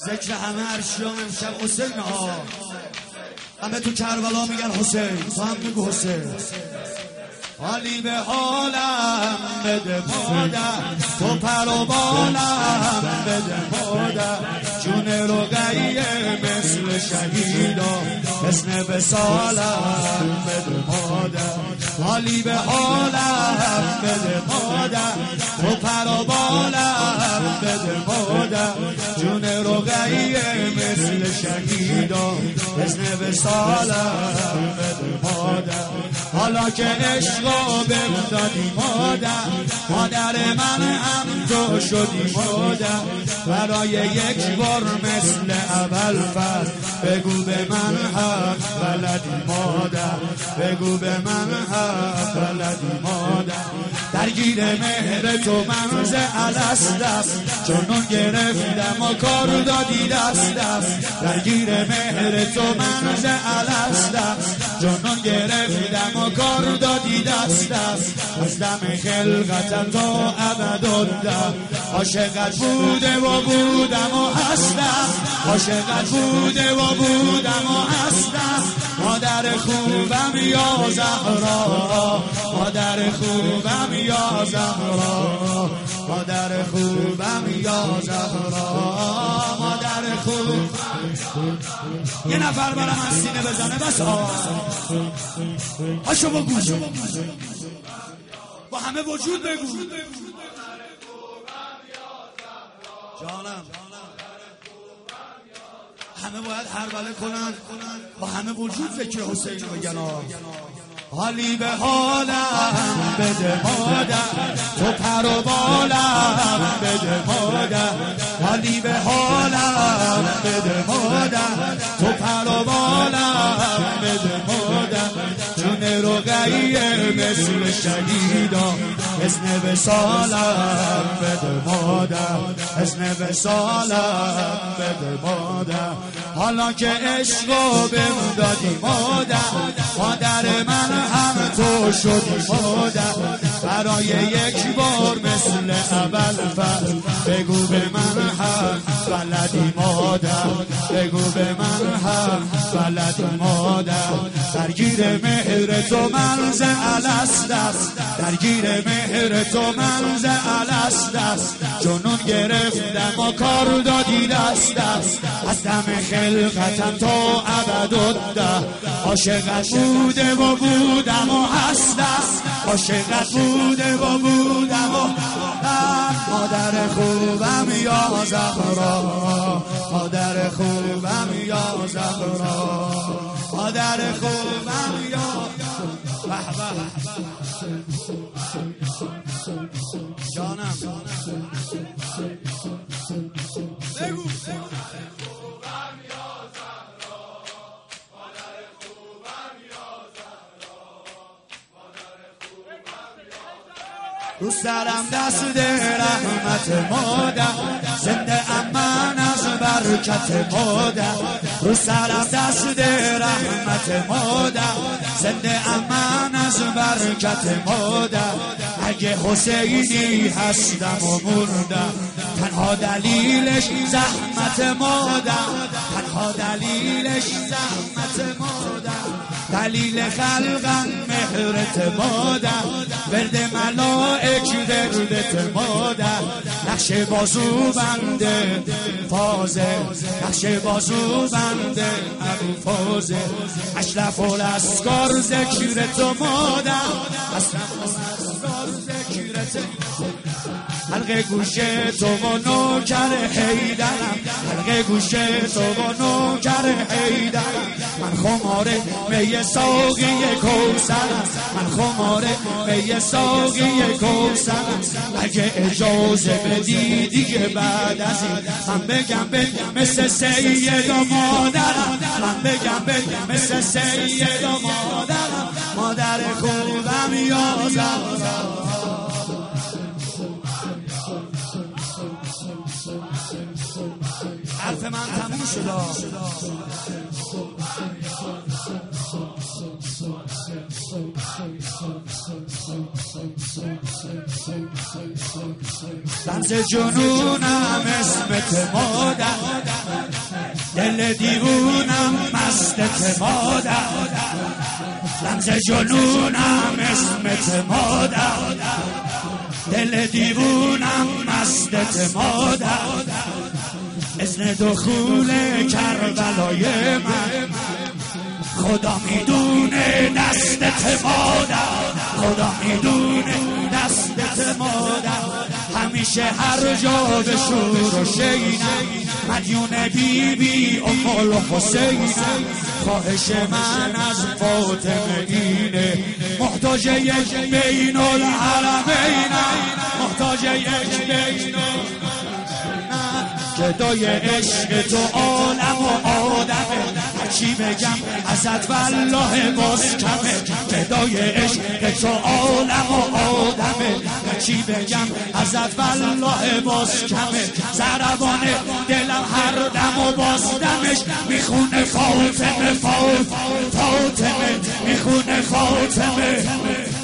ذکر همه عرشیان امشب حسین ها. همه تو کربلا میگن حسین، تو هم میگو حسین. حالی به حالم بده مادر، تو پر و بالم بده مادر، جون رقیه مثل شهیدا، حسن وصالم بده مادر. حالی به حالم بده مادر، تو پر و بالم بده مادر، جون رقیه مثل شهیدا، حسن وصالم بده مادر. حالا که عشق بهم دادی مادر من هم تو شدی مادر. برای یک بار مثل اول فصل بگو به من حق بلدی مادر، بگو به من حق بلدی مادر. درگیر مهر تو من ز الست، چونون گرفتم و کار دادی دست. درگیر مهر تو من ز الست، چونون گرفتم و کار دادی دست. از دم خلقتم تا ابدالله، عاشقت بوده و بودم و هستم، عاشقت بوده و بودم و هستم. مادر خوبم یا زهرا، مادر خوبم یا زهرا، مادر خوبم یا زهرا، مادر خوب. یه نفر برای من سینه بزنه بس. هاشو بگو با همه وجود بگو. جانم همه باید هربله کنن، با همه وجود ذکر حسین رو بگن. حالی به حالم بده مادر، تو پر و بالم بده مادر. حالی به حالم بده مادر، تو پر و بالم بده مادر، جون رقیه مثل شهیدا، حسن وصالم بده مادر، حسن وصالم بده مادر. حالا که عشقو بهم دادی مادر من هم تو شدی مادر. برای یک بار مثل اول فصل بگو به من هم بلدی مادر، بگو به من هم بلدی مادر. درگیر مهر تو من ز الست، درگیر مهر تو من ز الست، جنون گرفتم و کار دادی دست. از دم خلقتم تا ابدالله، عاشقت بوده و بودم و هستم، عاشقت بوده و بودم و مادر خوبم یا زهرا، مادر خوبم یا زهرا، مادر خوبم یا جانم. بگو رو سرم دست رحمت مادر، زنده امان از برکت مادر. رو سرم دست رحمت مادر، زنده امان از برکت مادر. اگه حسینی هستم و مردم، تنها دلیلش زحمت مادر، تنها دلیلش زحمت مادر. دلیل خلقم مهرت مادر، ورد ملائک وردت مادر. نقش بازو بنده فازه، نقش بازو بنده ابو فازه. اشرف الاسکار ذکرت مادر، اشرف الاسکار ذکرت. حلقه گوشه تو و نوکر حیدرم، حلقه گوشه تو و نوکر حیدرم. من خمار می ساقی کوثرم، من خمار می ساقی کوثرم. اگه اجازه بدی دیگه بعد از این من بگم مثل سید و مادرم، من بگم مثل سید و مادرم. مادر خوبم یا زهرا. حرف من تموم شد. رمز جنونم اسمت مادر، دل دیوونم مست اعتمادم، رمز جنونم اسمت مادر، دل دیوونم مست اعتمادم، اذن دخول کربلای من خدا میدونه دستت مادر، خدا میدونه دستت مادر، همیشه هر جا به شور و شینم مدیون بیبی ام الحسینم، خواهش من از فاطمه اینه محتاج یک بین الحرمینم، محتاج یک بین گدای عشق تو عالم و آدمه، هرچی بگم ازت والله باز کمه، گدای عشق تو عالم و آدمه، هرچی بگم ازت والله باز کمه، ضربان دلم هر دم و باز دمش میخونه فاطمه، فاطمه میخونه فاطمه.